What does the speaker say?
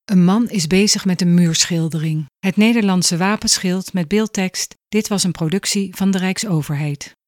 Een man is bezig met een muurschildering. Het Nederlandse wapenschild met beeldtekst: dit was een productie van de Rijksoverheid.